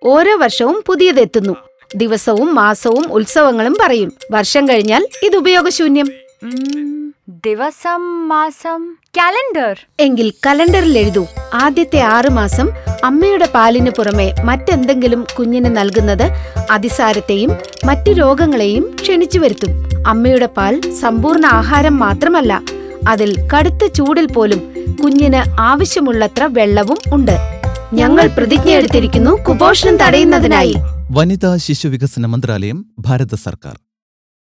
ഓരോ വർഷവും പുതിയതെത്തുന്നു. ദിവസവും മാസവും ഉത്സവങ്ങളും പറയും. വർഷം കഴിഞ്ഞാൽ ഇത് ഉപയോഗശൂന്യം. ദിവസം, മാസം, കാലണ്ടർ. എങ്കിൽ കലണ്ടറിൽ എഴുതൂ. ആദ്യത്തെ 6 മാസം അമ്മയുടെ പാലിന് പുറമെ മറ്റെന്തെങ്കിലും കുഞ്ഞിന് നൽകുന്നത് അതിസാരത്തെയും മറ്റു രോഗങ്ങളെയും ക്ഷണിച്ചു വരുത്തും. അമ്മയുടെ പാൽ സമ്പൂർണ്ണ ആഹാരം മാത്രമല്ല, അതിൽ കടുത്ത ചൂടിൽ പോലും കുഞ്ഞിന് ആവശ്യമുള്ളത്ര വെള്ളവും ഉണ്ട്. ഞങ്ങൾ പ്രതിജ്ഞയെടുത്തിരിക്കുന്നു കുപോഷണം തടയുന്നതിനായി. വനിതാ ശിശുവികസന മന്ത്രാലയം, ഭാരത സർക്കാർ.